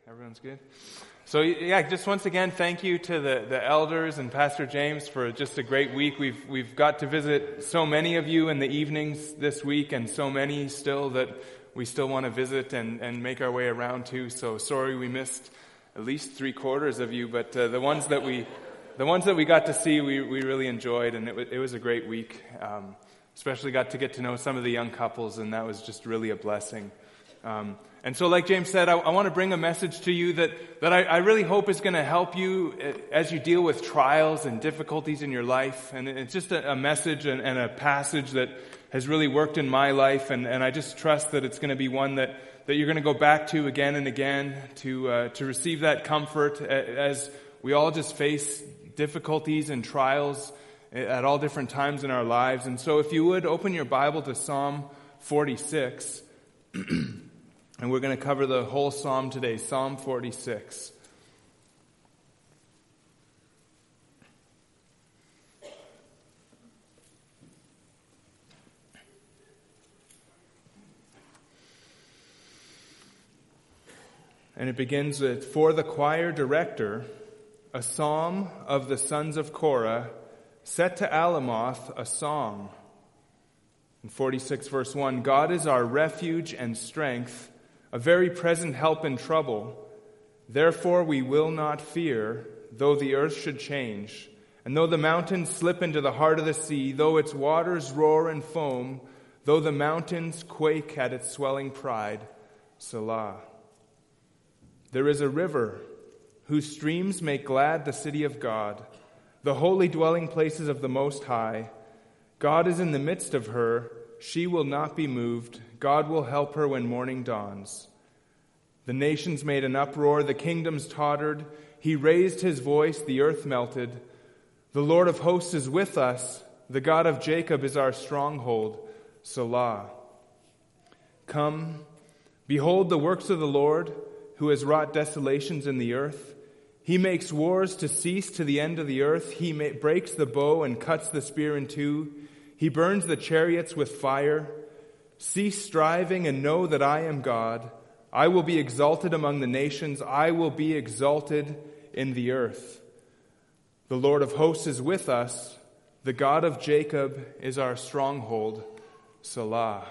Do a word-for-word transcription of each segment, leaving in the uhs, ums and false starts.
Everyone's good? So yeah, just once again, thank you to the, the elders and Pastor James for just a great week. We've we've got to visit so many of you in the evenings this week, and so many still that we still want to visit and, and make our way around to. So sorry we missed at least three quarters of you, but uh, the ones that we the ones that we got to see, we, we really enjoyed, and it was, it was a great week. Um, especially got to get to know some of the young couples, and that was just really a blessing. Um, and so like James said, I, I want to bring a message to you that, that I, I really hope is going to help you as you deal with trials and difficulties in your life. And it's just a, a message and, and a passage that has really worked in my life, and, and I just trust that it's going to be one that, that you're going to go back to again and again to uh, to receive that comfort as we all just face difficulties and trials at all different times in our lives. And so if you would, open your Bible to Psalm forty-six. And we're going to cover the whole psalm today, Psalm forty-six. And it begins with, "For the choir director, a psalm of the sons of Korah, set to Alamoth a song." In forty-six verse one, "God is our refuge and strength, a very present help in trouble. Therefore we will not fear, though the earth should change, and though the mountains slip into the heart of the sea, though its waters roar and foam, though the mountains quake at its swelling pride. Selah. There is a river whose streams make glad the city of God, the holy dwelling places of the Most High. God is in the midst of her. She will not be moved. God will help her when morning dawns. The nations made an uproar. The kingdoms tottered. He raised his voice. The earth melted. The Lord of hosts is with us. The God of Jacob is our stronghold. Selah. Come, behold the works of the Lord, who has wrought desolations in the earth. He makes wars to cease to the end of the earth. He ma- breaks the bow and cuts the spear in two. He burns the chariots with fire. Cease striving and know that I am God. I will be exalted among the nations. I will be exalted in the earth. The Lord of hosts is with us. The God of Jacob is our stronghold. Selah."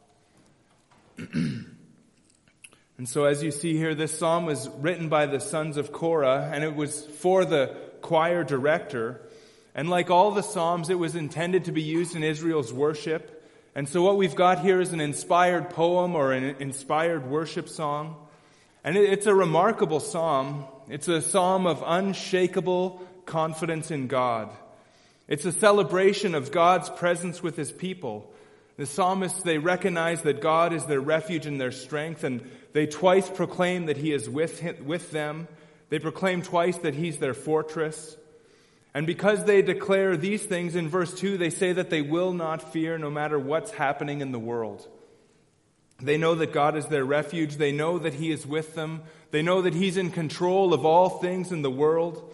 And so as you see here, this psalm was written by the sons of Korah, and it was for the choir director. And like all the psalms, it was intended to be used in Israel's worship. And so what we've got here is an inspired poem or an inspired worship song. And it's a remarkable psalm. It's a psalm of unshakable confidence in God. It's a celebration of God's presence with his people. The psalmists, they recognize that God is their refuge and their strength, and they twice proclaim that he is with him, with them. They proclaim twice that he's their fortress. And because they declare these things, in verse two, they say that they will not fear no matter what's happening in the world. They know that God is their refuge. They know that he is with them. They know that he's in control of all things in the world.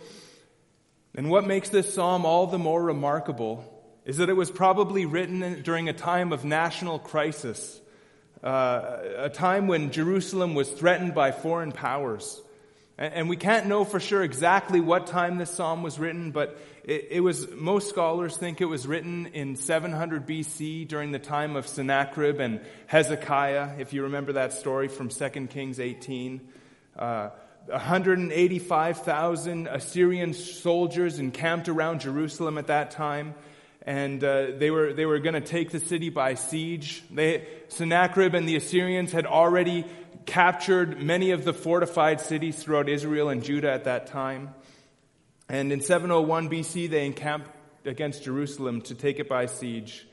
And what makes this psalm all the more remarkable is that it was probably written during a time of national crisis, uh, a time when Jerusalem was threatened by foreign powers. And we can't know for sure exactly what time this psalm was written, but it, it was, most scholars think it was written in seven hundred B C during the time of Sennacherib and Hezekiah, if you remember that story from Second Kings eighteen. Uh, one hundred eighty-five thousand Assyrian soldiers encamped around Jerusalem at that time, and uh, they were they were going to take the city by siege. They, Sennacherib and the Assyrians had already captured many of the fortified cities throughout Israel and Judah at that time. And in seven oh one B C, they encamped against Jerusalem to take it by siege.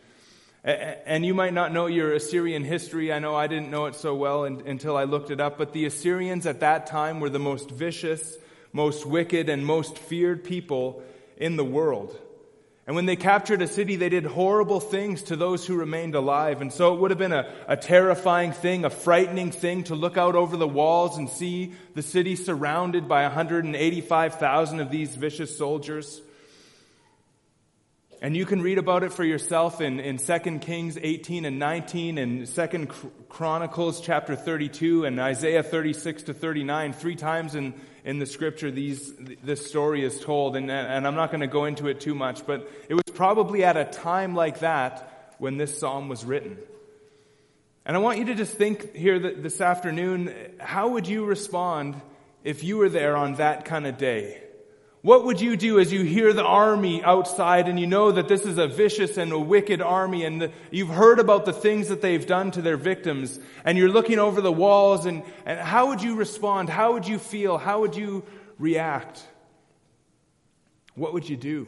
And you might not know your Assyrian history. I know I didn't know it so well until I looked it up. But the Assyrians at that time were the most vicious, most wicked, and most feared people in the world. And when they captured a city, they did horrible things to those who remained alive. And so it would have been a, a terrifying thing, a frightening thing to look out over the walls and see the city surrounded by one hundred eighty-five thousand of these vicious soldiers. And you can read about it for yourself in, in Second Kings eighteen and nineteen, and Second Chronicles chapter thirty-two, and Isaiah thirty-six to thirty-nine. Three times in, in the scripture these this story is told, and, and I'm not going to go into it too much, but it was probably at a time like that when this psalm was written. And I want you to just think here this afternoon, how would you respond if you were there on that kind of day? What would you do as you hear the army outside and you know that this is a vicious and a wicked army, and the, you've heard about the things that they've done to their victims, and you're looking over the walls, and, and how would you respond? How would you feel? How would you react? What would you do?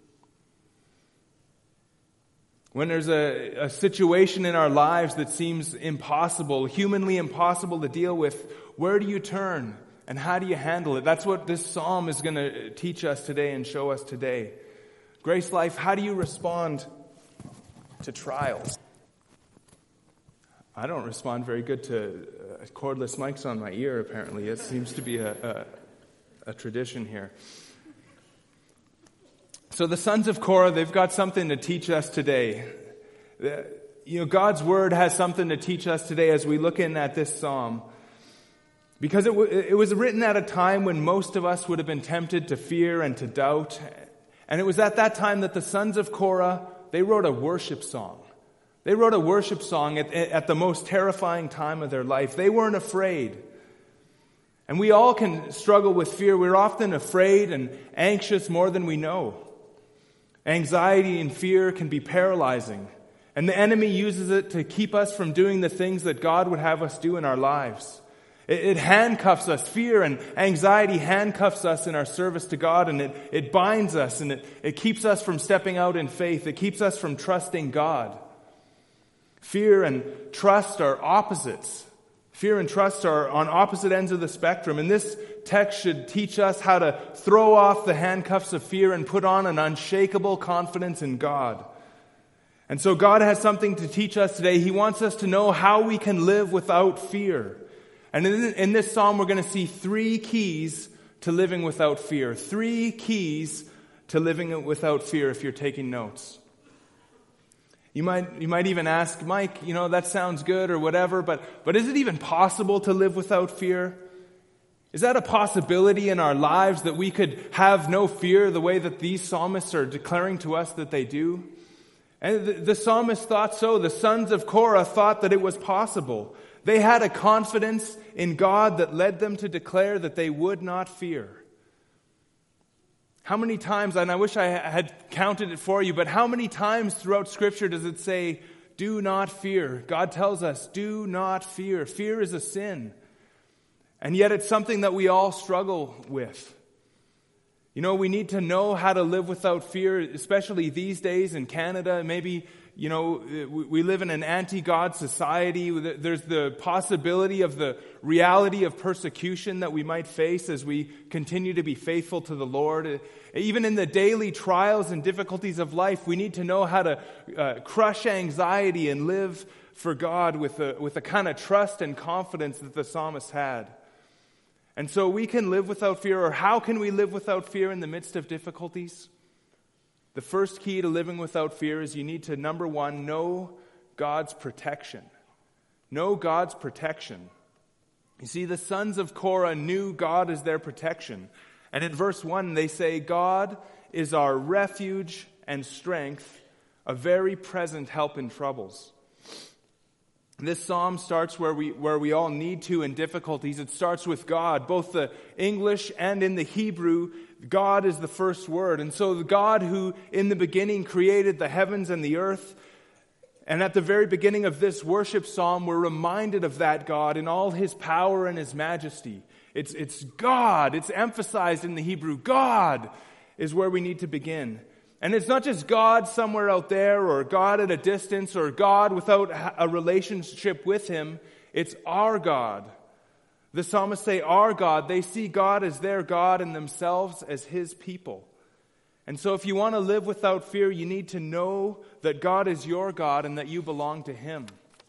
When there's a, a situation in our lives that seems impossible, humanly impossible to deal with, where do you turn? And how do you handle it? That's what this psalm is going to teach us today and show us today. Grace Life, how do you respond to trials? I don't respond very good to uh, cordless mics on my ear, apparently. It seems to be a, a, a tradition here. So the sons of Korah, they've got something to teach us today. The, you know, God's word has something to teach us today as we look in at this psalm. Because it, w- it was written at a time when most of us would have been tempted to fear and to doubt. And it was at that time that the sons of Korah, they wrote a worship song. They wrote a worship song at, at the most terrifying time of their life. They weren't afraid. And we all can struggle with fear. We're often afraid and anxious more than we know. Anxiety and fear can be paralyzing. And the enemy uses it to keep us from doing the things that God would have us do in our lives. It handcuffs us. Fear and anxiety handcuffs us in our service to God, and it, it binds us, and it, it keeps us from stepping out in faith. It keeps us from trusting God. Fear and trust are opposites. Fear and trust are on opposite ends of the spectrum, and this text should teach us how to throw off the handcuffs of fear and put on an unshakable confidence in God. And so God has something to teach us today. He wants us to know how we can live without fear. And in, in this psalm, we're going to see three keys to living without fear. Three keys to living without fear if you're taking notes. You might, you might even ask, Mike, you know, that sounds good or whatever, but, but is it even possible to live without fear? Is that a possibility in our lives that we could have no fear the way that these psalmists are declaring to us that they do? And the, the psalmist thought so. The sons of Korah thought that it was possible. They had a confidence in God that led them to declare that they would not fear. How many times, and I wish I had counted it for you, but how many times throughout Scripture does it say, do not fear? God tells us, do not fear. Fear is a sin. And yet it's something that we all struggle with. You know, we need to know how to live without fear, especially these days in Canada. Maybe, you know, we live in an anti-God society. There's the possibility of the reality of persecution that we might face as we continue to be faithful to the Lord. Even in the daily trials and difficulties of life, we need to know how to uh, crush anxiety and live for God with a, with a kind of trust and confidence that the psalmist had. And so we can live without fear, or how can we live without fear in the midst of difficulties? The first key to living without fear is you need to, number one, know God's protection. Know God's protection. You see, the sons of Korah knew God as their protection. And in verse one, they say, God is our refuge and strength, a very present help in troubles. This psalm starts where we where we all need to in difficulties. It starts with God. Both the English and in the Hebrew, God is the first word. And so the God who in the beginning created the heavens and the earth, and at the very beginning of this worship psalm, we're reminded of that God in all his power and his majesty. It's, it's God. It's emphasized in the Hebrew. God is where we need to begin. And it's not just God somewhere out there, or God at a distance, or God without a relationship with him. It's our God. The psalmists say our God. They see God as their God and themselves as his people. And so if you want to live without fear, you need to know that God is your God and that you belong to him.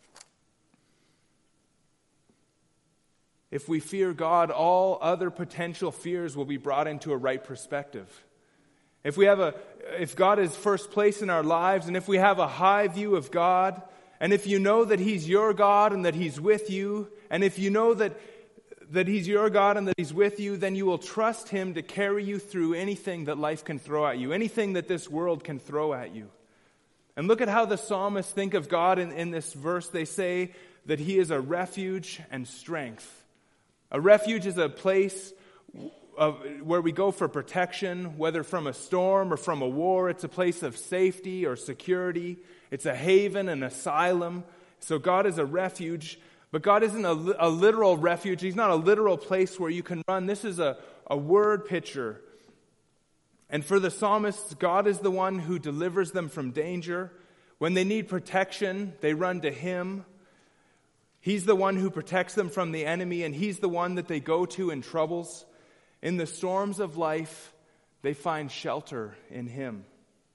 If we fear God, all other potential fears will be brought into a right perspective. If we have a, if God is first place in our lives, and if we have a high view of God, and if you know that He's your God and that He's with you, and if you know that, that He's your God and that He's with you, then you will trust Him to carry you through anything that life can throw at you, anything that this world can throw at you. And look at how the psalmists think of God in, in this verse. They say that He is a refuge and strength. A refuge is a place of, where we go for protection, whether from a storm or from a war. It's a place of safety or security. It's a haven, an asylum. So God is a refuge, but God isn't a, a literal refuge. He's not a literal place where you can run. This is a, a word picture. And for the psalmists, God is the one who delivers them from danger. When they need protection, they run to Him. He's the one who protects them from the enemy, and He's the one that they go to in troubles. In the storms of life, they find shelter in Him.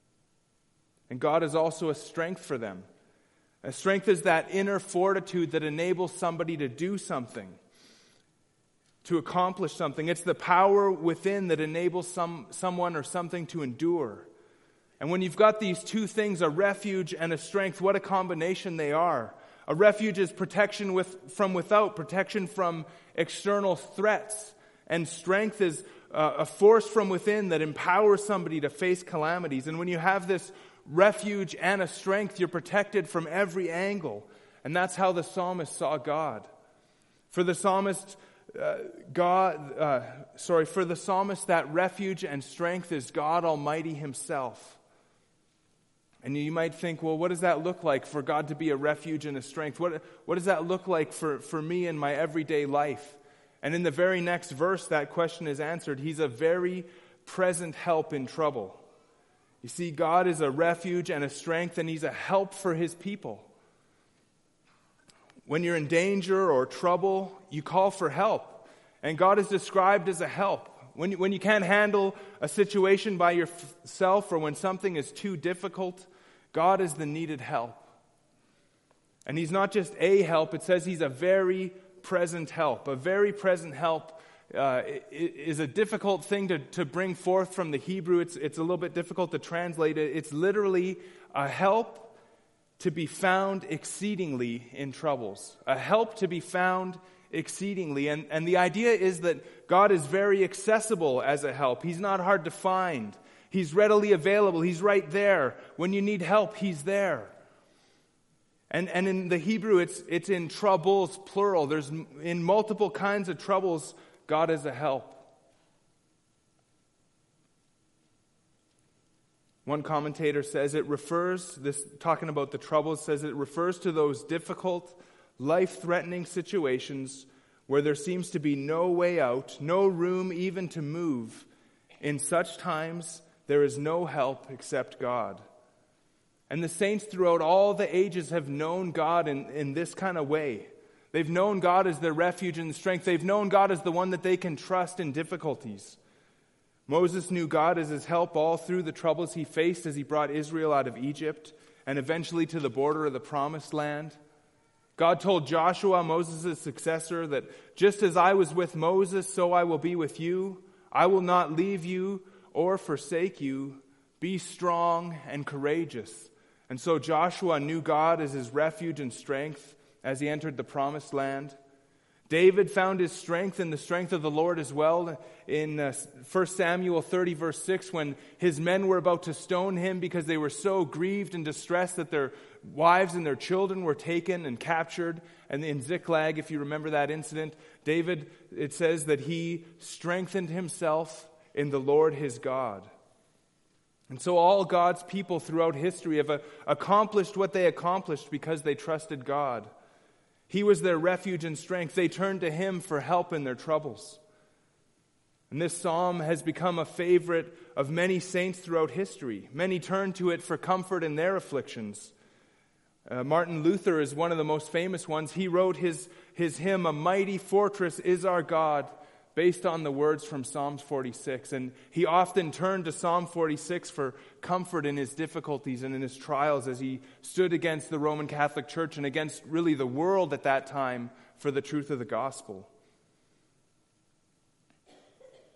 And God is also a strength for them. A strength is that inner fortitude that enables somebody to do something, to accomplish something. It's the power within that enables some someone or something to endure. And when you've got these two things, a refuge and a strength, what a combination they are. A refuge is protection with, from without, protection from external threats. And strength is uh, a force from within that empowers somebody to face calamities. And when you have this refuge and a strength, you're protected from every angle. And that's how the psalmist saw God. For the psalmist, uh, God, uh, sorry, for the psalmist, that refuge and strength is God Almighty Himself. And you might think, well, what does that look like for God to be a refuge and a strength? What, what does that look like for, for me in my everyday life? And in the very next verse, that question is answered. He's a very present help in trouble. You see, God is a refuge and a strength, and He's a help for His people. When you're in danger or trouble, you call for help. And God is described as a help. When you, when you can't handle a situation by yourself, or when something is too difficult, God is the needed help. And He's not just a help, it says He's a very present help. A very present help uh, is a difficult thing to, to bring forth from the Hebrew. It's, it's a little bit difficult to translate it. It's literally a help to be found exceedingly in troubles. A help to be found exceedingly. And, and the idea is that God is very accessible as a help. He's not hard to find. He's readily available. He's right there. When you need help, He's there. And, and in the Hebrew, it's, it's in troubles, plural. There's in multiple kinds of troubles, God is a help. One commentator says it refers, this talking about the troubles, says it refers to those difficult, life-threatening situations where there seems to be no way out, no room even to move. In such times, there is no help except God. And the saints throughout all the ages have known God in, in this kind of way. They've known God as their refuge and strength. They've known God as the one that they can trust in difficulties. Moses knew God as his help all through the troubles he faced as he brought Israel out of Egypt and eventually to the border of the Promised Land. God told Joshua, Moses' successor, that just as I was with Moses, so I will be with you. I will not leave you or forsake you. Be strong and courageous. And so Joshua knew God as his refuge and strength as he entered the Promised Land. David found his strength in the strength of the Lord as well in uh, First Samuel thirty, verse six, when his men were about to stone him because they were so grieved and distressed that their wives and their children were taken and captured. And in Ziklag, if you remember that incident, David, it says that he strengthened himself in the Lord his God. And so all God's people throughout history have uh, accomplished what they accomplished because they trusted God. He was their refuge and strength. They turned to Him for help in their troubles. And this psalm has become a favorite of many saints throughout history. Many turn to it for comfort in their afflictions. Uh, Martin Luther is one of the most famous ones. He wrote his, his hymn, "A Mighty Fortress is Our God," based on the words from Psalms forty-six. And he often turned to Psalm forty-six for comfort in his difficulties and in his trials as he stood against the Roman Catholic Church and against really the world at that time for the truth of the gospel.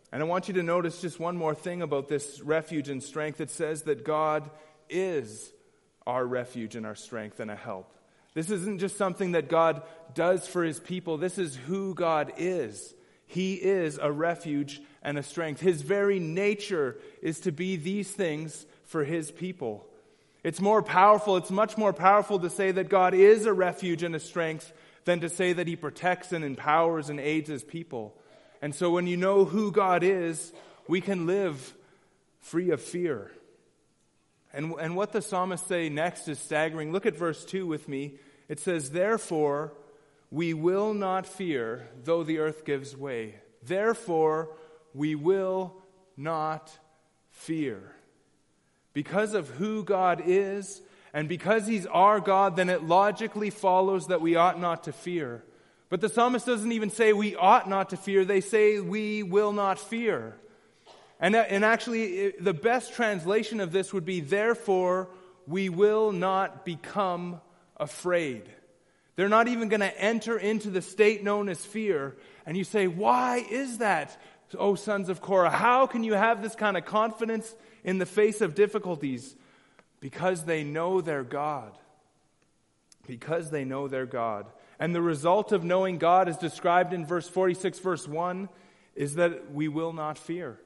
And I want you to notice just one more thing about this refuge and strength. It says that God is our refuge and our strength and a help. This isn't just something that God does for his people. This is who God is. He is a refuge and a strength. His very nature is to be these things for his people. It's more powerful, it's much more powerful to say that God is a refuge and a strength than to say that he protects and empowers and aids his people. And so when you know who God is, we can live free of fear. And, and what the psalmists say next is staggering. Look at verse two with me. It says, therefore, we will not fear, though the earth gives way. Therefore, we will not fear. Because of who God is, and because he's our God, then it logically follows that we ought not to fear. But the psalmist doesn't even say we ought not to fear. They say we will not fear. And, and actually, the best translation of this would be, therefore, we will not become afraid. They're not even going to enter into the state known as fear. And you say, why is that, O sons of Korah? How can you have this kind of confidence in the face of difficulties? Because they know their God. Because they know their God. And the result of knowing God, is described in verse forty-six, verse one, is that we will not fear.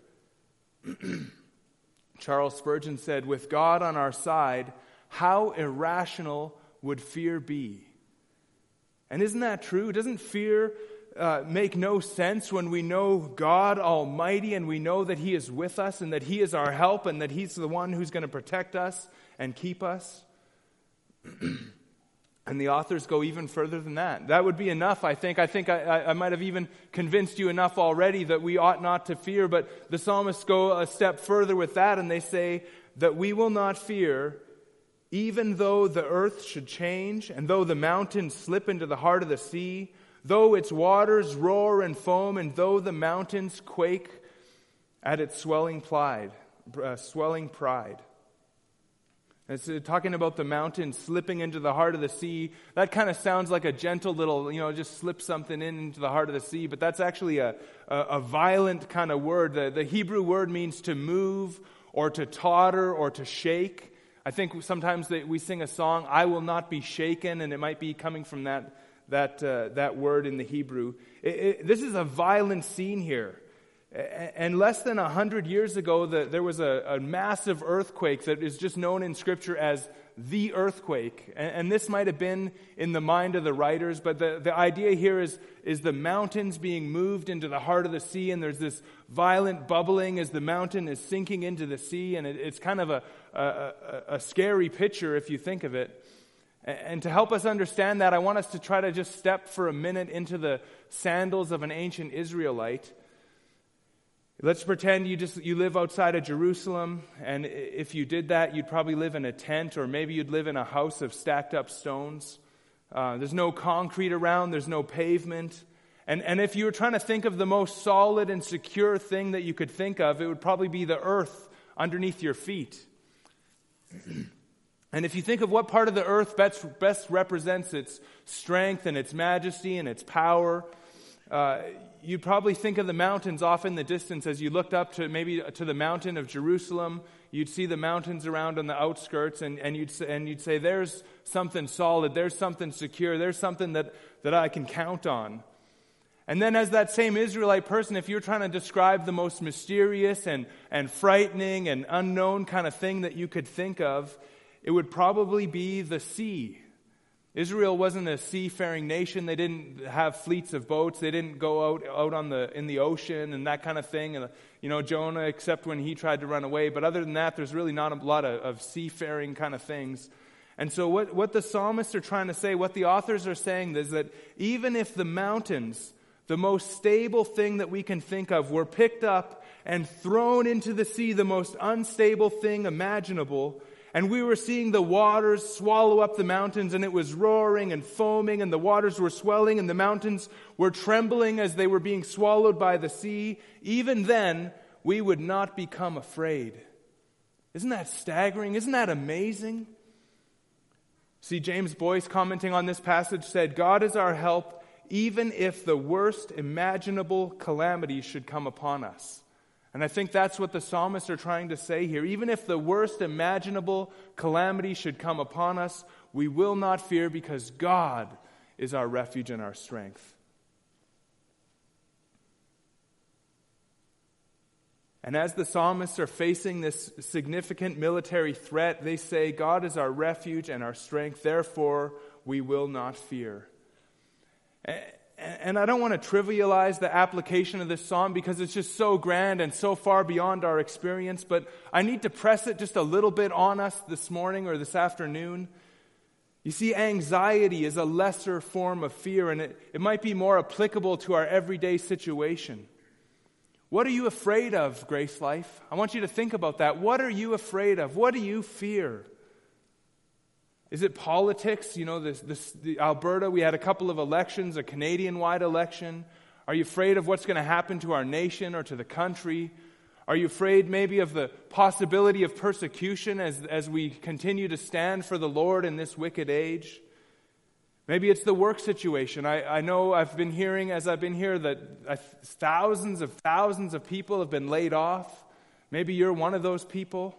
Charles Spurgeon said, with God on our side, how irrational would fear be? And isn't that true? Doesn't fear uh, make no sense when we know God Almighty and we know that he is with us and that he is our help and that he's the one who's going to protect us and keep us? And the authors go even further than that. That would be enough, I think. I think I, I might have even convinced you enough already that we ought not to fear, but the psalmists go a step further with that, and they say that we will not fear, even though the earth should change, and though the mountains slip into the heart of the sea, though its waters roar and foam, and though the mountains quake at its swelling pride, uh, swelling pride. It's talking about the mountain slipping into the heart of the sea. That kind of sounds like a gentle little, you know, just slip something in into the heart of the sea. But that's actually a, a, a violent kind of word. The, the Hebrew word means to move or to totter or to shake. I think sometimes they, we sing a song, I will not be shaken, and it might be coming from that, that, uh, that word in the Hebrew. It, it, this is a violent scene here. And less than a hundred years ago, the, there was a, a massive earthquake that is just known in Scripture as the earthquake. And, and this might have been in the mind of the writers, but the, the idea here is, is the mountains being moved into the heart of the sea, and there's this violent bubbling as the mountain is sinking into the sea, and it, it's kind of a, a, a scary picture if you think of it. And to help us understand that, I want us to try to just step for a minute into the sandals of an ancient Israelite. Let's pretend you just you live outside of Jerusalem, and if you did that, you'd probably live in a tent, or maybe you'd live in a house of stacked up stones. Uh, there's no concrete around, there's no pavement. And, and if you were trying to think of the most solid and secure thing that you could think of, it would probably be the earth underneath your feet. And if you think of what part of the earth best, best represents its strength and its majesty and its power, uh, you'd probably think of the mountains off in the distance as you looked up to maybe to the mountain of Jerusalem. You'd see the mountains around on the outskirts, and, and, you'd, and you'd say, there's something solid, there's something secure, there's something that, that I can count on. And then as that same Israelite person, if you're trying to describe the most mysterious and, and frightening and unknown kind of thing that you could think of, it would probably be the sea. Israel wasn't a seafaring nation. They didn't have fleets of boats. They didn't go out, out on the in the ocean and that kind of thing. And you know, Jonah, except when he tried to run away. But other than that, there's really not a lot of, of seafaring kind of things. And so what, what the psalmists are trying to say, what the authors are saying is that even if the mountains, the most stable thing that we can think of, were picked up and thrown into the sea, the most unstable thing imaginable, and we were seeing the waters swallow up the mountains, and it was roaring and foaming, and the waters were swelling, and the mountains were trembling as they were being swallowed by the sea, even then, we would not become afraid. Isn't that staggering? Isn't that amazing? See, James Boyce, commenting on this passage, said, God is our help even if the worst imaginable calamity should come upon us. And I think that's what the psalmists are trying to say here. Even if the worst imaginable calamity should come upon us, we will not fear because God is our refuge and our strength. And as the psalmists are facing this significant military threat, they say, God is our refuge and our strength, therefore we will not fear. And I don't want to trivialize the application of this psalm because it's just so grand and so far beyond our experience, but I need to press it just a little bit on us this morning or this afternoon. You see, anxiety is a lesser form of fear, and it, it might be more applicable to our everyday situation. What are you afraid of, Grace Life? I want you to think about that. What are you afraid of? What do you fear? Is it politics? You know, this, this, the Alberta, we had a couple of elections, a Canadian-wide election. Are you afraid of what's going to happen to our nation or to the country? Are you afraid maybe of the possibility of persecution as, as we continue to stand for the Lord in this wicked age? Maybe it's the work situation. I, I know I've been hearing as I've been here that uh, thousands of thousands of people have been laid off. Maybe you're one of those people.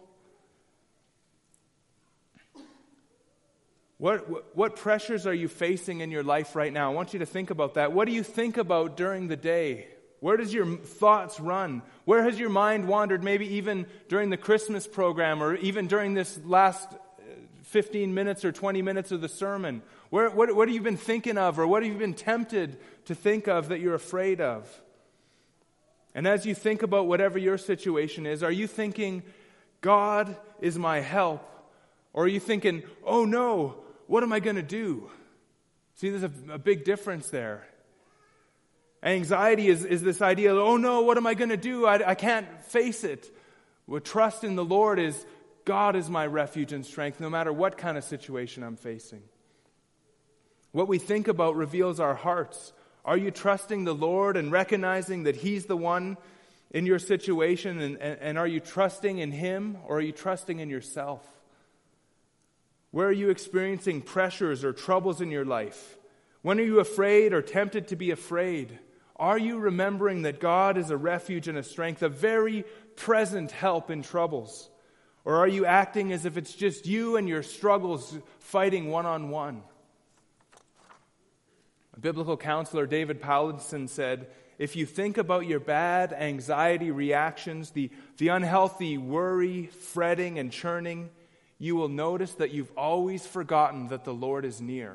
What, what pressures are you facing in your life right now? I want you to think about that. What do you think about during the day? Where does your thoughts run? Where has your mind wandered maybe even during the Christmas program or even during this last fifteen minutes or twenty minutes of the sermon? Where, what, what have you been thinking of or what have you been tempted to think of that you're afraid of? And as you think about whatever your situation is, are you thinking, God is my help? Or are you thinking, oh no, what am I going to do? See, there's a, a big difference there. Anxiety is, is this idea of, oh no, what am I going to do? I, I can't face it. Well, trust in the Lord is, God is my refuge and strength, no matter what kind of situation I'm facing. What we think about reveals our hearts. Are you trusting the Lord and recognizing that He's the one in your situation? And, and, and are you trusting in Him or are you trusting in yourself? Where are you experiencing pressures or troubles in your life? When are you afraid or tempted to be afraid? Are you remembering that God is a refuge and a strength, a very present help in troubles? Or are you acting as if it's just you and your struggles fighting one-on-one? A biblical counselor, David Powlinson, said, if you think about your bad anxiety reactions, the, the unhealthy worry, fretting, and churning, you will notice that you've always forgotten that the Lord is near.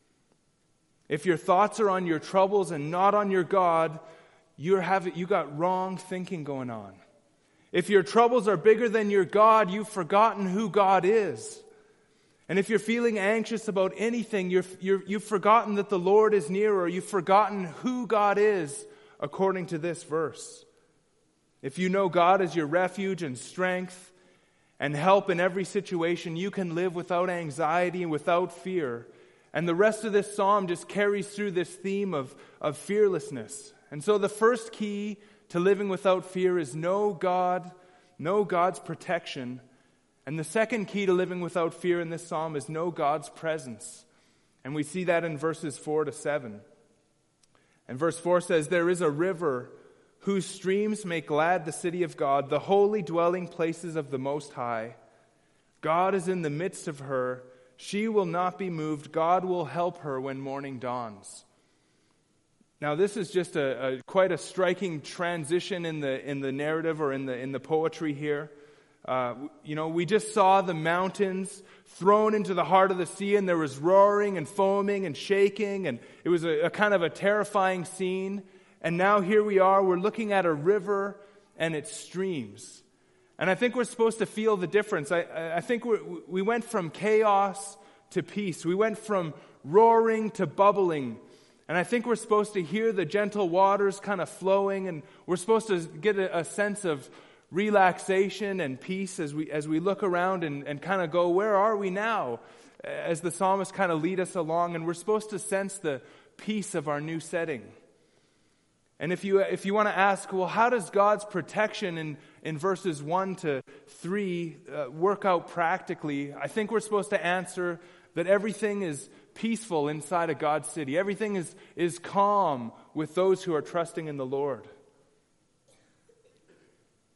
If your thoughts are on your troubles and not on your God, you're having, you got wrong thinking going on. If your troubles are bigger than your God, you've forgotten who God is. And if you're feeling anxious about anything, you're, you're, you've forgotten that the Lord is near, or you've forgotten who God is according to this verse. If you know God as your refuge and strength and help in every situation, you can live without anxiety and without fear. And the rest of this psalm just carries through this theme of, of fearlessness. And so the first key to living without fear is know God, know God's protection. And the second key to living without fear in this psalm is know God's presence. And we see that in verses four to seven. And verse four says, there is a river whose streams make glad the city of God, the holy dwelling places of the Most High. God is in the midst of her. She will not be moved. God will help her when morning dawns. Now, this is just a, a quite a striking transition in the in the narrative or in the in the poetry here. Uh, you know, we just saw the mountains thrown into the heart of the sea, and there was roaring and foaming and shaking, and it was a, a kind of a terrifying scene. And now here we are, we're looking at a river and its streams. And I think we're supposed to feel the difference. I, I think we're, we went from chaos to peace. We went from roaring to bubbling. And I think we're supposed to hear the gentle waters kind of flowing, and we're supposed to get a, a sense of relaxation and peace as we as we look around and, and kind of go, where are we now? As the psalmist kind of lead us along, and we're supposed to sense the peace of our new setting. And if you if you want to ask, well, how does God's protection in, in verses one to three uh, work out practically? I think we're supposed to answer that everything is peaceful inside of God's city. Everything is, is calm with those who are trusting in the Lord.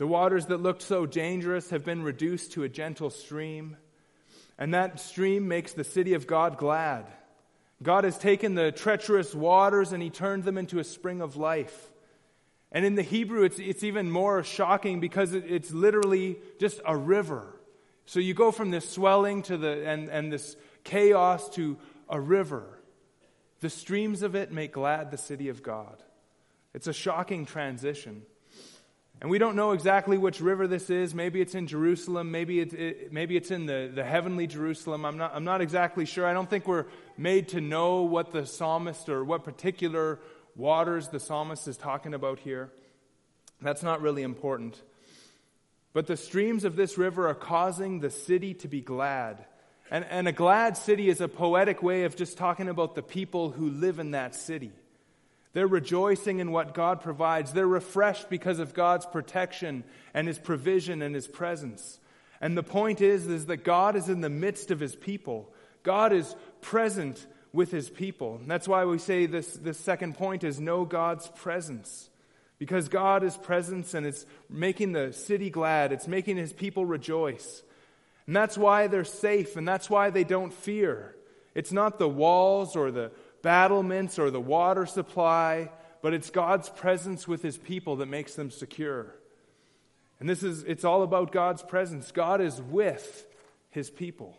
The waters that looked so dangerous have been reduced to a gentle stream. And that stream makes the city of God glad. God has taken the treacherous waters and he turned them into a spring of life. And in the Hebrew, it's, it's even more shocking because it, it's literally just a river. So you go from this swelling to the and, and this chaos to a river. The streams of it make glad the city of God. It's a shocking transition. And we don't know exactly which river this is. Maybe it's in Jerusalem. Maybe it's it, maybe it's in the, the heavenly Jerusalem. I'm not I'm not exactly sure. I don't think we're made to know what the psalmist or what particular waters the psalmist is talking about here. That's not really important. But the streams of this river are causing the city to be glad. And, and a glad city is a poetic way of just talking about the people who live in that city. They're rejoicing in what God provides. They're refreshed because of God's protection and his provision and his presence. And the point is, is that God is in the midst of his people. God is present with his people. And that's why we say this, this second point is know God's presence. Because God is present and it's making the city glad. It's making his people rejoice. And that's why they're safe and that's why they don't fear. It's not the walls or the battlements or the water supply, but it's God's presence with his people that makes them secure. And this is, it's all about God's presence. God is with his people.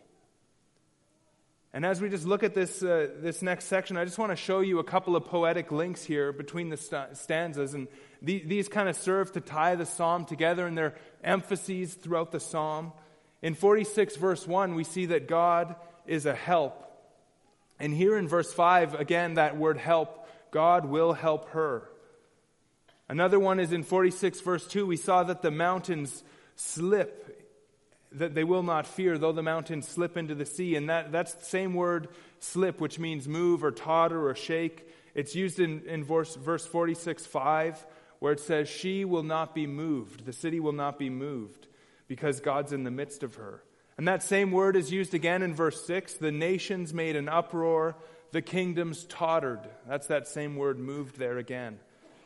And as we just look at this uh, this next section, I just want to show you a couple of poetic links here between the st- stanzas. And the, these kind of serve to tie the psalm together, and they're emphases throughout the psalm. In forty-six verse one, we see that God is a help. And here in verse five, again, that word help, God will help her. Another one is in forty-six verse two, we saw that the mountains slip, that they will not fear, though the mountains slip into the sea. And that, that's the same word, slip, which means move or totter or shake. It's used in, in verse, verse forty-six five, where it says, she will not be moved. The city will not be moved because God's in the midst of her. And that same word is used again in verse six. The nations made an uproar. The kingdoms tottered. That's that same word moved there again.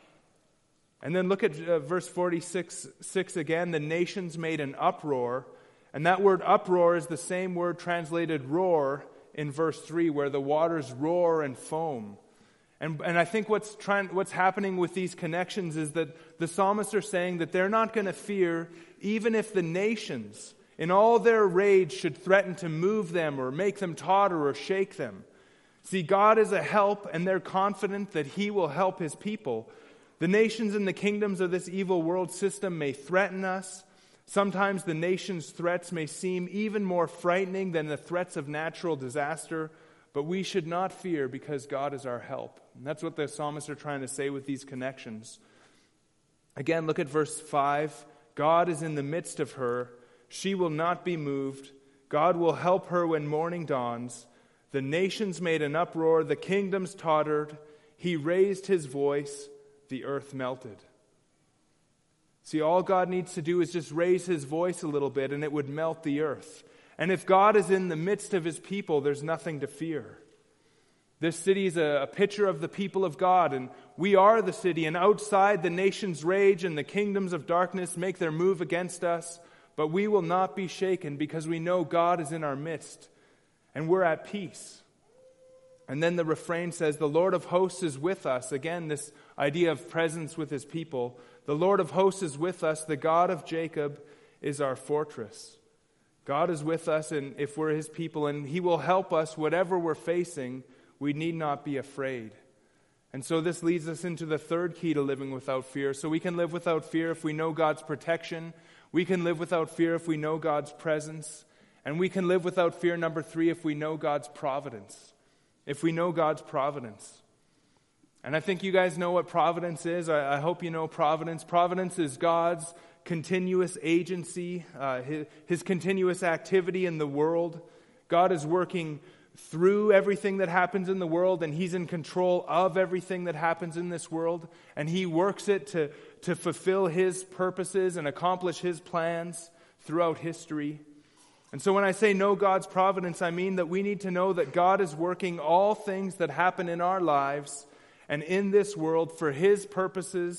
And then look at uh, verse forty-six six again. The nations made an uproar. And that word uproar is the same word translated roar in verse three, where the waters roar and foam. And, and I think what's trying, what's happening with these connections is that the psalmists are saying that they're not going to fear even if the nations, in all their rage, should threaten to move them or make them totter or shake them. See, God is a help, and they're confident that he will help his people. The nations and the kingdoms of this evil world system may threaten us. Sometimes the nation's threats may seem even more frightening than the threats of natural disaster, but we should not fear because God is our help. And that's what the psalmists are trying to say with these connections. Again, look at verse five. God is in the midst of her. She will not be moved. God will help her when morning dawns. The nations made an uproar. The kingdoms tottered. He raised his voice. The earth melted. See, all God needs to do is just raise his voice a little bit and it would melt the earth. And if God is in the midst of his people, there's nothing to fear. This city is a, a picture of the people of God, and we are the city. And outside, the nations rage and the kingdoms of darkness make their move against us. But we will not be shaken because we know God is in our midst and we're at peace. And then the refrain says, the Lord of hosts is with us. Again, this idea of presence with his people. The Lord of hosts is with us. The God of Jacob is our fortress. God is with us, and if we're his people, and he will help us whatever we're facing, we need not be afraid. And so this leads us into the third key to living without fear. So we can live without fear if we know God's protection. We can live without fear if we know God's presence. And we can live without fear, number three, if we know God's providence. If we know God's providence. And I think you guys know what providence is. I, I hope you know providence. Providence is God's continuous agency, uh, his, his continuous activity in the world. God is working through everything that happens in the world, and he's in control of everything that happens in this world. And he works it to, to fulfill his purposes and accomplish his plans throughout history. And so when I say know God's providence, I mean that we need to know that God is working all things that happen in our lives and in this world for his purposes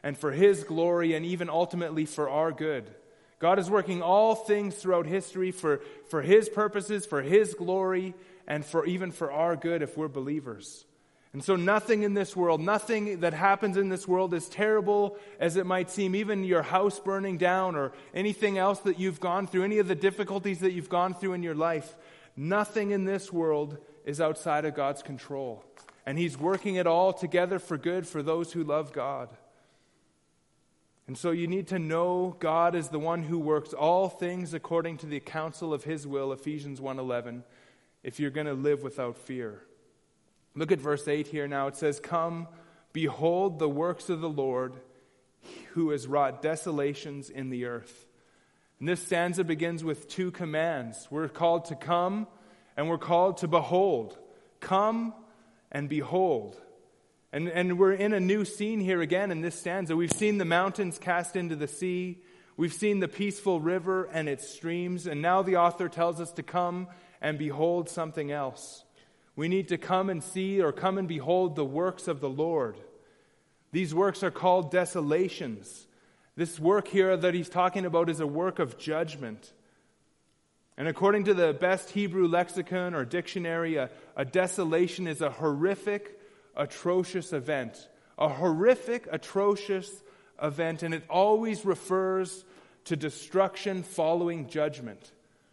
and for His glory and even ultimately for our good. God is working all things throughout history for, for His purposes, for His glory, and for even for our good if we're believers. And so nothing in this world, nothing that happens in this world, as terrible as it might seem, even your house burning down or anything else that you've gone through, any of the difficulties that you've gone through in your life, nothing in this world is outside of God's control. And He's working it all together for good for those who love God. And so you need to know God is the one who works all things according to the counsel of His will, Ephesians one eleven, if you're going to live without fear. Look at verse eight here now. It says, "Come, behold the works of the Lord, who has wrought desolations in the earth." And this stanza begins with two commands. We're called to come and we're called to behold. Come and behold. And, and we're in a new scene here again in this stanza. We've seen the mountains cast into the sea. We've seen the peaceful river and its streams. And now the author tells us to come and behold something else. We need to come and see or come and behold the works of the Lord. These works are called desolations. This work here that he's talking about is a work of judgment. And according to the best Hebrew lexicon or dictionary, a, a desolation is a horrific, atrocious event. A horrific, atrocious event, and it always refers to destruction following judgment.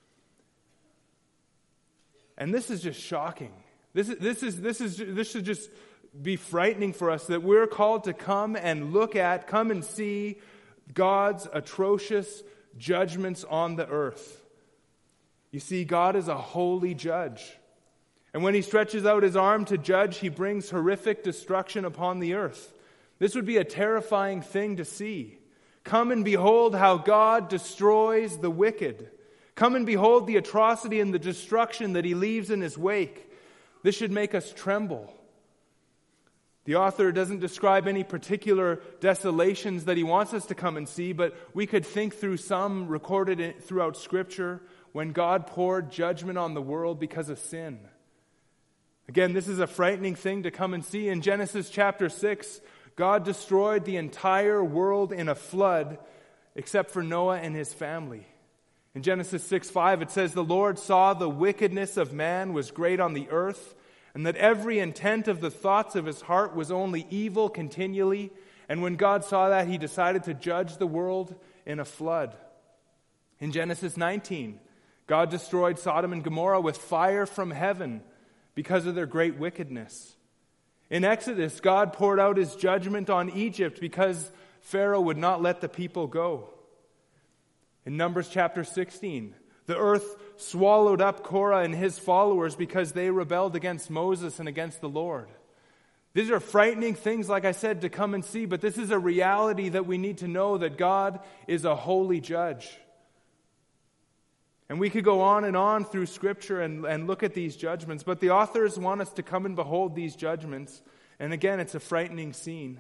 And this is just shocking. This is this is this is this should just be frightening for us that we're called to come and look at, come and see God's atrocious judgments on the earth. You see, God is a holy judge. And when He stretches out His arm to judge, He brings horrific destruction upon the earth. This would be a terrifying thing to see. Come and behold how God destroys the wicked. Come and behold the atrocity and the destruction that He leaves in His wake. This should make us tremble. The author doesn't describe any particular desolations that he wants us to come and see, but we could think through some recorded throughout Scripture when God poured judgment on the world because of sin. Again, this is a frightening thing to come and see. In Genesis chapter six, God destroyed the entire world in a flood except for Noah and his family. In Genesis six five, it says, "The Lord saw the wickedness of man was great on the earth, and that every intent of the thoughts of his heart was only evil continually. And when God saw that, He decided to judge the world in a flood." In Genesis nineteen, God destroyed Sodom and Gomorrah with fire from heaven because of their great wickedness. In Exodus, God poured out His judgment on Egypt because Pharaoh would not let the people go. In Numbers chapter sixteen, the earth swallowed up Korah and his followers because they rebelled against Moses and against the Lord. These are frightening things, like I said, to come and see, but this is a reality that we need to know, that God is a holy judge. And we could go on and on through Scripture and, and look at these judgments, but the authors want us to come and behold these judgments. And again, it's a frightening scene.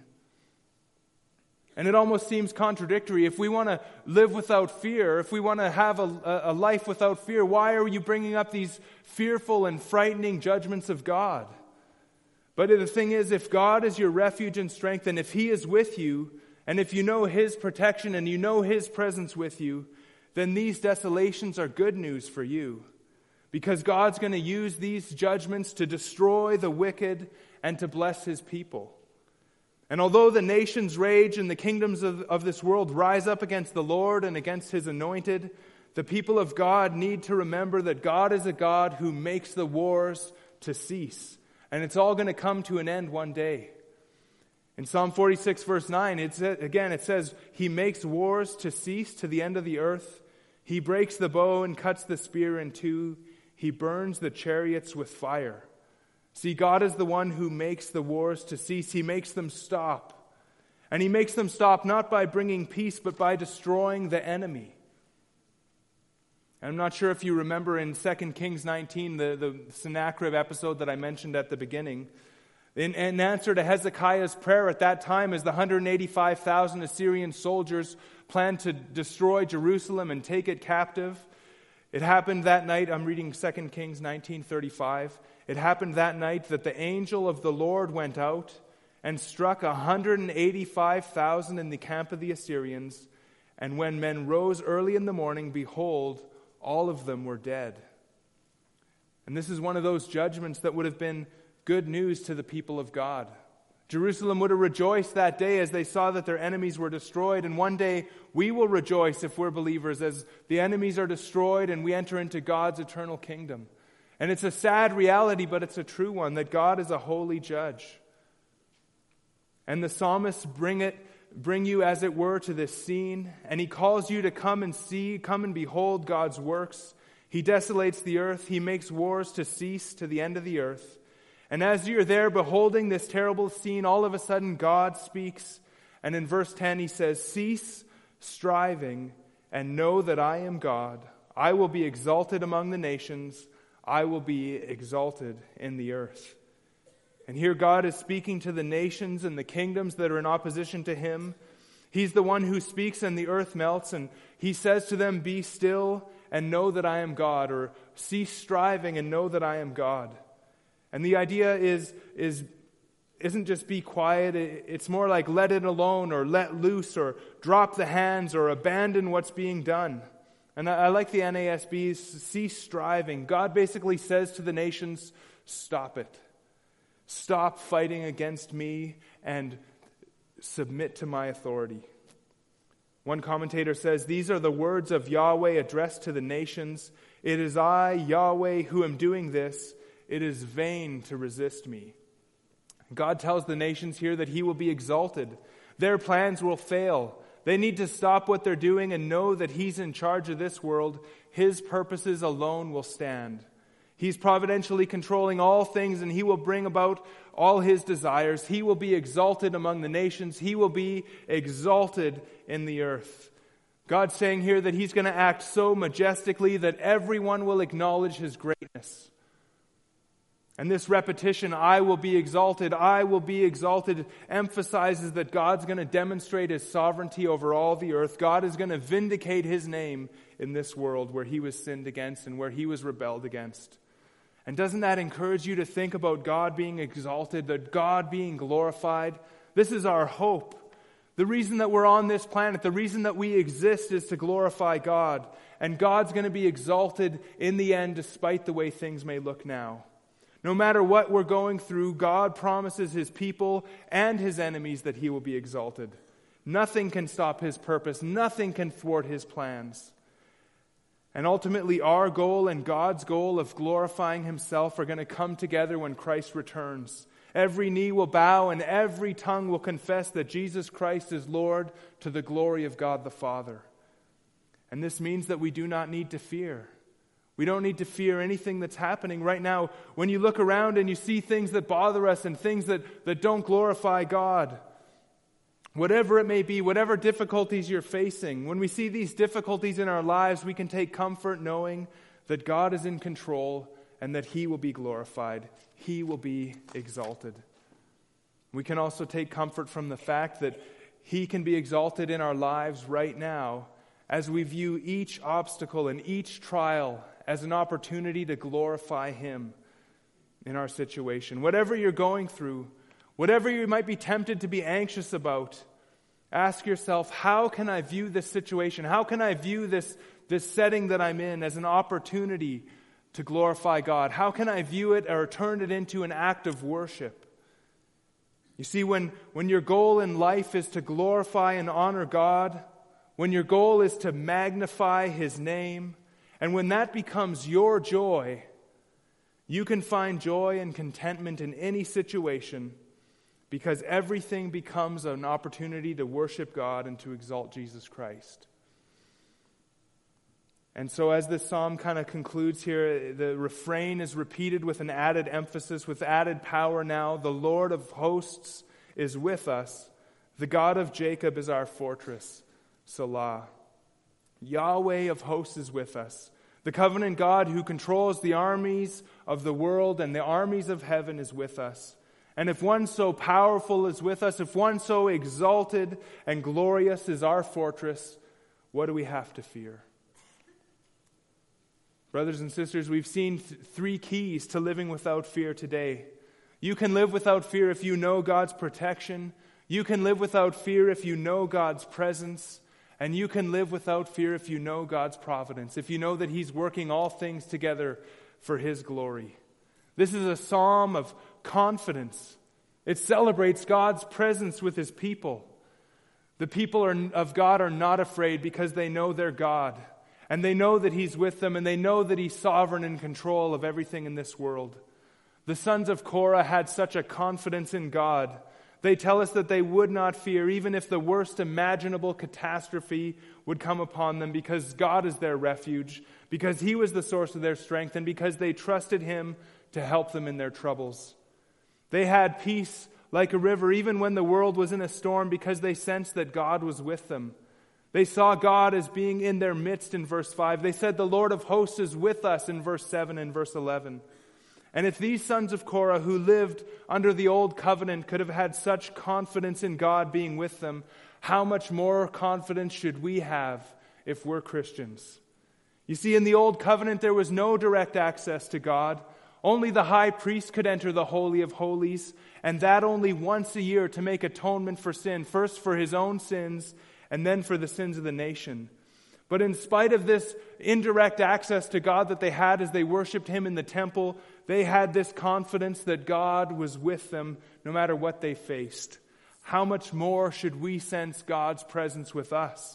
And it almost seems contradictory. If we want to live without fear, if we want to have a, a life without fear, why are you bringing up these fearful and frightening judgments of God? But the thing is, if God is your refuge and strength, and if He is with you, and if you know His protection and you know His presence with you, then these desolations are good news for you. Because God's going to use these judgments to destroy the wicked and to bless His people. And although the nations rage and the kingdoms of, of this world rise up against the Lord and against His anointed, the people of God need to remember that God is a God who makes the wars to cease. And it's all going to come to an end one day. In Psalm forty-six verse nine, it's, again it says, "He makes wars to cease to the end of the earth. He breaks the bow and cuts the spear in two. He burns the chariots with fire." See, God is the one who makes the wars to cease. He makes them stop. And He makes them stop not by bringing peace, but by destroying the enemy. I'm not sure if you remember in Second Kings nineteen, the, the Sennacherib episode that I mentioned at the beginning. In, in answer to Hezekiah's prayer at that time, as the one hundred eighty-five thousand Assyrian soldiers planned to destroy Jerusalem and take it captive, it happened that night, I'm reading Second Kings nineteen thirty-five, it happened that night that the angel of the Lord went out, and struck one hundred eighty-five thousand in the camp of the Assyrians. And when men rose early in the morning, behold, all of them were dead. And this is one of those judgments that would have been good news to the people of God. Jerusalem would have rejoiced that day as they saw that their enemies were destroyed. And one day we will rejoice if we're believers as the enemies are destroyed and we enter into God's eternal kingdom. And it's a sad reality, but it's a true one, that God is a holy judge. And the psalmists bring it, bring you, as it were, to this scene. And he calls you to come and see, come and behold God's works. He desolates the earth. He makes wars to cease to the end of the earth. And as you're there beholding this terrible scene, all of a sudden God speaks. And in verse ten he says, "Cease striving and know that I am God. I will be exalted among the nations. I will be exalted in the earth." And here God is speaking to the nations and the kingdoms that are in opposition to him. He's the one who speaks and the earth melts. And he says to them, "Be still and know that I am God," or "Cease striving and know that I am God." And the idea is, is, isn't just be quiet. It's more like let it alone or let loose or drop the hands or abandon what's being done. And I, I like the N A S B's cease striving. God basically says to the nations, stop it. Stop fighting against me and submit to my authority. One commentator says, "These are the words of Yahweh addressed to the nations. It is I, Yahweh, who am doing this. It is vain to resist me." God tells the nations here that he will be exalted. Their plans will fail. They need to stop what they're doing and know that he's in charge of this world. His purposes alone will stand. He's providentially controlling all things, and he will bring about all his desires. He will be exalted among the nations. He will be exalted in the earth. God's saying here that he's going to act so majestically that everyone will acknowledge his greatness. And this repetition, "I will be exalted, I will be exalted," emphasizes that God's going to demonstrate his sovereignty over all the earth. God is going to vindicate his name in this world where he was sinned against and where he was rebelled against. And doesn't that encourage you to think about God being exalted, that God being glorified? This is our hope. The reason that we're on this planet, the reason that we exist is to glorify God. And God's going to be exalted in the end despite the way things may look now. No matter what we're going through, God promises his people and his enemies that he will be exalted. Nothing can stop his purpose. Nothing can thwart his plans. And ultimately, our goal and God's goal of glorifying himself are going to come together when Christ returns. Every knee will bow and every tongue will confess that Jesus Christ is Lord, to the glory of God the Father. And this means that we do not need to fear. We don't need to fear anything that's happening right now. When you look around and you see things that bother us and things that, that don't glorify God, whatever it may be, whatever difficulties you're facing, when we see these difficulties in our lives, we can take comfort knowing that God is in control and that he will be glorified. He will be exalted. We can also take comfort from the fact that he can be exalted in our lives right now as we view each obstacle and each trial as an opportunity to glorify him in our situation. Whatever you're going through, whatever you might be tempted to be anxious about, ask yourself, how can I view this situation? How can I view this, this setting that I'm in as an opportunity to glorify God? How can I view it or turn it into an act of worship? You see, when, when your goal in life is to glorify and honor God, when your goal is to magnify his name, and when that becomes your joy, you can find joy and contentment in any situation because everything becomes an opportunity to worship God and to exalt Jesus Christ. And so as this psalm kind of concludes here, the refrain is repeated with an added emphasis, with added power now. The Lord of hosts is with us. The God of Jacob is our fortress. Selah. Yahweh of hosts is with us. The covenant God who controls the armies of the world and the armies of heaven is with us. And if one so powerful is with us, if one so exalted and glorious is our fortress, what do we have to fear? Brothers and sisters, we've seen th- three keys to living without fear today. You can live without fear if you know God's protection. You can live without fear if you know God's presence. And you can live without fear if you know God's providence, if you know that He's working all things together for His glory. This is a psalm of confidence. It celebrates God's presence with His people. The people are, of God are not afraid because they know their God. And they know that He's with them, and they know that He's sovereign and in control of everything in this world. The sons of Korah had such a confidence in God. They tell us that they would not fear even if the worst imaginable catastrophe would come upon them, because God is their refuge, because He was the source of their strength, and because they trusted Him to help them in their troubles. They had peace like a river even when the world was in a storm, because they sensed that God was with them. They saw God as being in their midst in verse five. They said the Lord of hosts is with us in verse seven and verse eleven. And if these sons of Korah who lived under the old covenant could have had such confidence in God being with them, how much more confidence should we have if we're Christians? You see, in the old covenant there was no direct access to God. Only the high priest could enter the Holy of Holies, and that only once a year to make atonement for sin, first for his own sins and then for the sins of the nation. But in spite of this indirect access to God that they had as they worshiped Him in the temple, they had this confidence that God was with them no matter what they faced. How much more should we sense God's presence with us?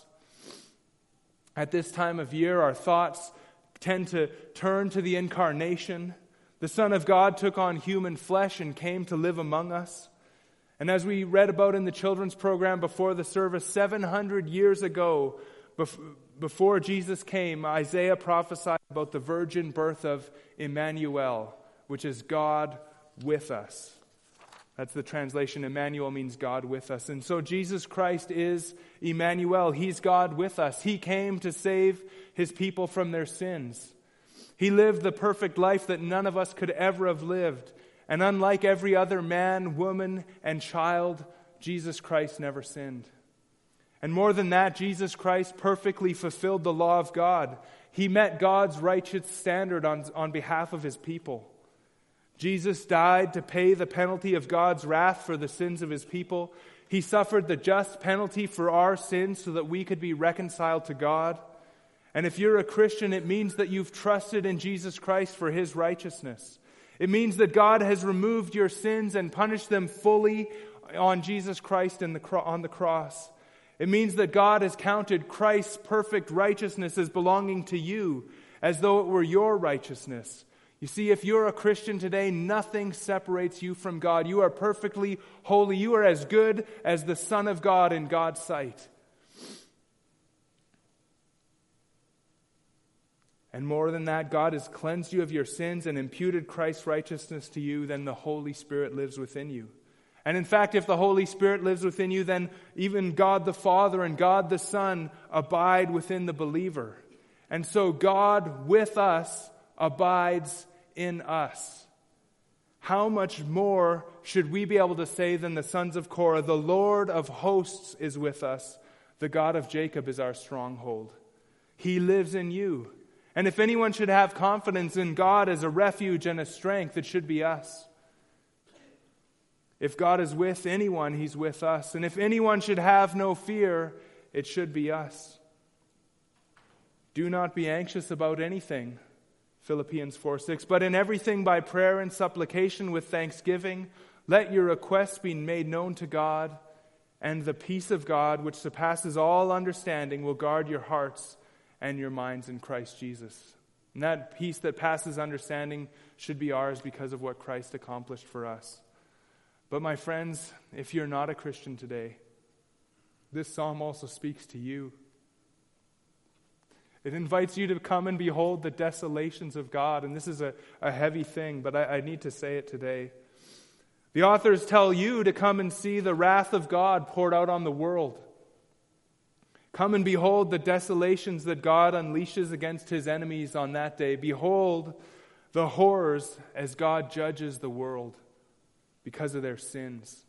At this time of year, our thoughts tend to turn to the incarnation. The Son of God took on human flesh and came to live among us. And as we read about in the children's program before the service, seven hundred years ago, before Jesus came, Isaiah prophesied about the virgin birth of Emmanuel, which is God with us. That's the translation. Emmanuel means God with us. And so Jesus Christ is Emmanuel. He's God with us. He came to save His people from their sins. He lived the perfect life that none of us could ever have lived. And unlike every other man, woman, and child, Jesus Christ never sinned. And more than that, Jesus Christ perfectly fulfilled the law of God. He met God's righteous standard on, on behalf of His people. Jesus died to pay the penalty of God's wrath for the sins of His people. He suffered the just penalty for our sins so that we could be reconciled to God. And if you're a Christian, it means that you've trusted in Jesus Christ for His righteousness. It means that God has removed your sins and punished them fully on Jesus Christ in the cro- on the cross. It means that God has counted Christ's perfect righteousness as belonging to you, as though it were your righteousness. You see, if you're a Christian today, nothing separates you from God. You are perfectly holy. You are as good as the Son of God in God's sight. And more than that, God has cleansed you of your sins and imputed Christ's righteousness to you. Then the Holy Spirit lives within you. And in fact, if the Holy Spirit lives within you, then even God the Father and God the Son abide within the believer. And so God with us abides in us. How much more should we be able to say than the sons of Korah? The Lord of hosts is with us. The God of Jacob is our stronghold. He lives in you. And if anyone should have confidence in God as a refuge and a strength, it should be us. If God is with anyone, He's with us. And if anyone should have no fear, it should be us. Do not be anxious about anything, Philippians four six, but in everything by prayer and supplication with thanksgiving, let your requests be made known to God, and the peace of God, which surpasses all understanding, will guard your hearts and your minds in Christ Jesus. And that peace that passes understanding should be ours because of what Christ accomplished for us. But my friends, if you're not a Christian today, this psalm also speaks to you. It invites you to come and behold the desolations of God. And this is a, a heavy thing, but I, I need to say it today. The authors tell you to come and see the wrath of God poured out on the world. Come and behold the desolations that God unleashes against His enemies on that day. Behold the horrors as God judges the world because of their sins.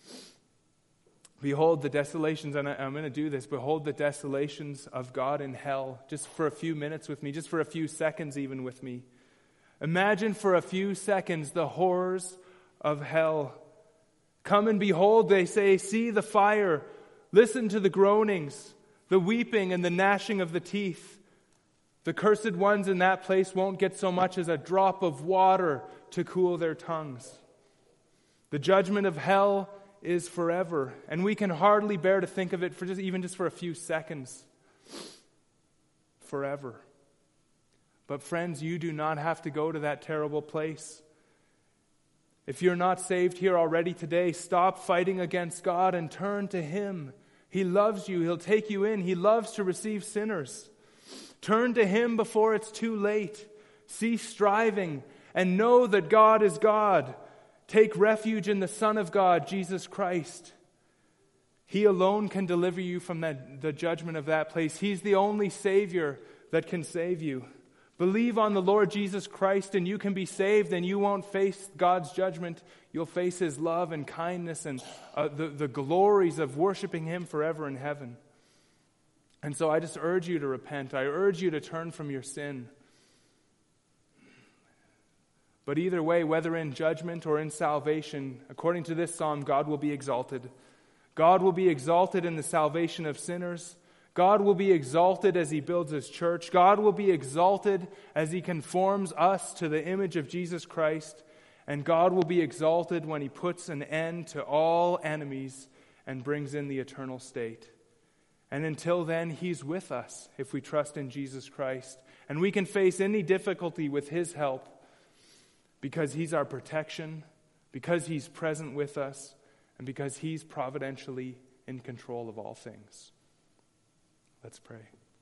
Behold the desolations, and I'm going to do this, behold the desolations of God in hell, just for a few minutes with me, just for a few seconds even with me. Imagine for a few seconds the horrors of hell. Come and behold, they say, see the fire. Listen to the groanings, the weeping and the gnashing of the teeth. The cursed ones in that place won't get so much as a drop of water to cool their tongues. The judgment of hell is forever, and we can hardly bear to think of it for just even just for a few seconds. Forever. But friends, you do not have to go to that terrible place. If you're not saved here already today, stop fighting against God and turn to Him. He loves you. He'll take you in. He loves to receive sinners. Turn to Him before it's too late. Cease striving and know that God is God. Take refuge in the Son of God, Jesus Christ. He alone can deliver you from that, the judgment of that place. He's the only Savior that can save you. Believe on the Lord Jesus Christ and you can be saved, and you won't face God's judgment. You'll face His love and kindness and uh, the, the glories of worshiping Him forever in heaven. And so I just urge you to repent. I urge you to turn from your sin. But either way, whether in judgment or in salvation, according to this psalm, God will be exalted. God will be exalted in the salvation of sinners. God will be exalted as He builds His church. God will be exalted as He conforms us to the image of Jesus Christ. And God will be exalted when He puts an end to all enemies and brings in the eternal state. And until then, He's with us if we trust in Jesus Christ. And we can face any difficulty with His help because He's our protection, because He's present with us, and because He's providentially in control of all things. Let's pray.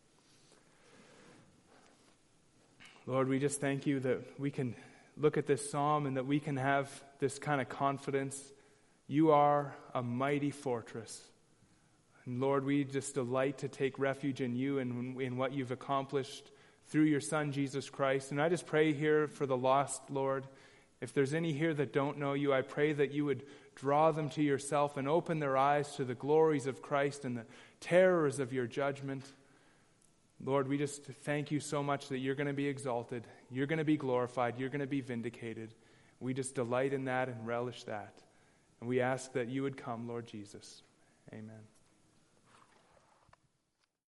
Lord, we just thank You that we can look at this psalm and that we can have this kind of confidence. You are a mighty fortress. And Lord, we just delight to take refuge in You and in what You've accomplished through Your Son, Jesus Christ. And I just pray here for the lost, Lord. If there's any here that don't know You, I pray that You would draw them to Yourself and open their eyes to the glories of Christ and the terrors of Your judgment. Lord, we just thank You so much that You're going to be exalted. You're going to be glorified. You're going to be vindicated. We just delight in that and relish that. And we ask that You would come, Lord Jesus. Amen.